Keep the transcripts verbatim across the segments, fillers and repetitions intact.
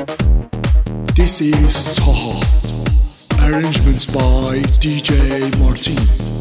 This is Taha. Arrangements by دی جی مارتین.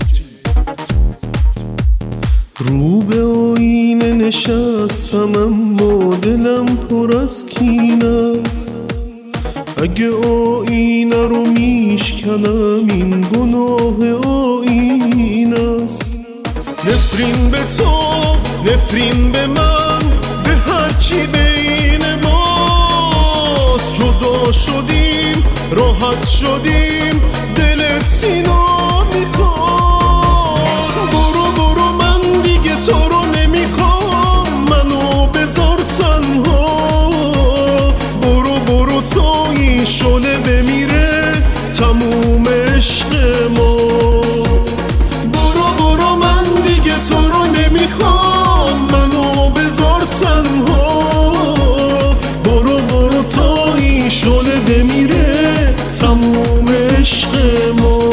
رو به آینه نشستم اما دلم پر از کین است. اگه آینه رو میشکنم این گناه آینه است. نفرین به تو، نفرین به من، به هرچی بین ماست. جدا شدیم، راحت شدیم، دلت سینا میخواست. برو برو من دیگه تو رو نمیخوام، منو بذار تنها. برو برو تا این شعله بمیره تموم عشق ما. برو برو من دیگه تو رو نمیخوام، منو بذار تنها. برو برو تا این شعله بمیره تموم عشق ما.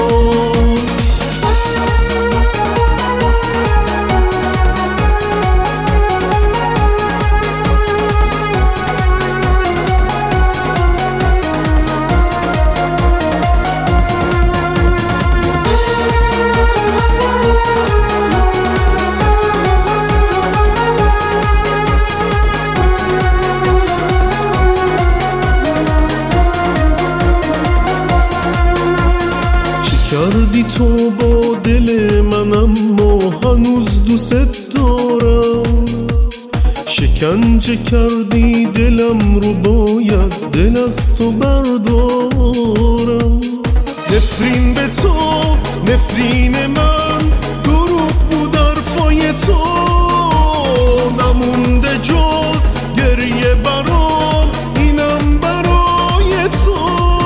کردی تو با دل من اما هنوز دوست دارم. شکنجه کردی دلم رو، باید دل از تو بردارم. نفرین به تو، نفرین من، دروغ بود حرفای تو. نمونده جز گریه برام، اینم برای تو.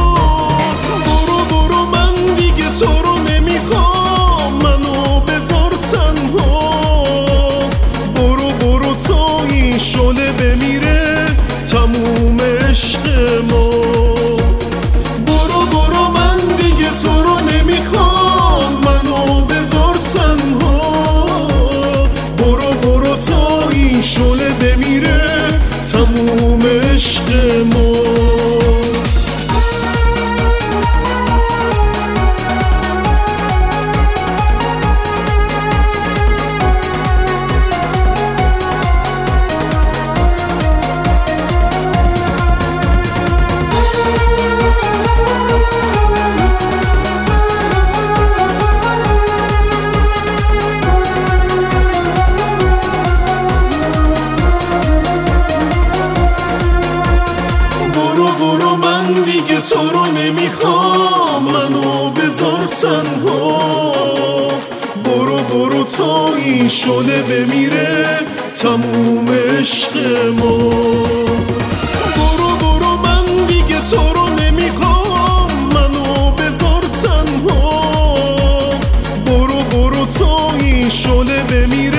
تو رو نمیخوام، منو بذار تنها. برو برو تا این شعله بمیره تموم عشق ما. برو برو من دیگه تو رو نمیخوام، منو بذار تنها. برو برو تا این شعله بمیره تموم عشق ما. برو من دیگه تو رو نمیخوام، منو بذار تنها. برو برو تا این شعله بمیره تموم عشق ما. برو برو من دیگه تو رو نمیخوام، منو بذار تنها. برو برو تا این شعله بمیره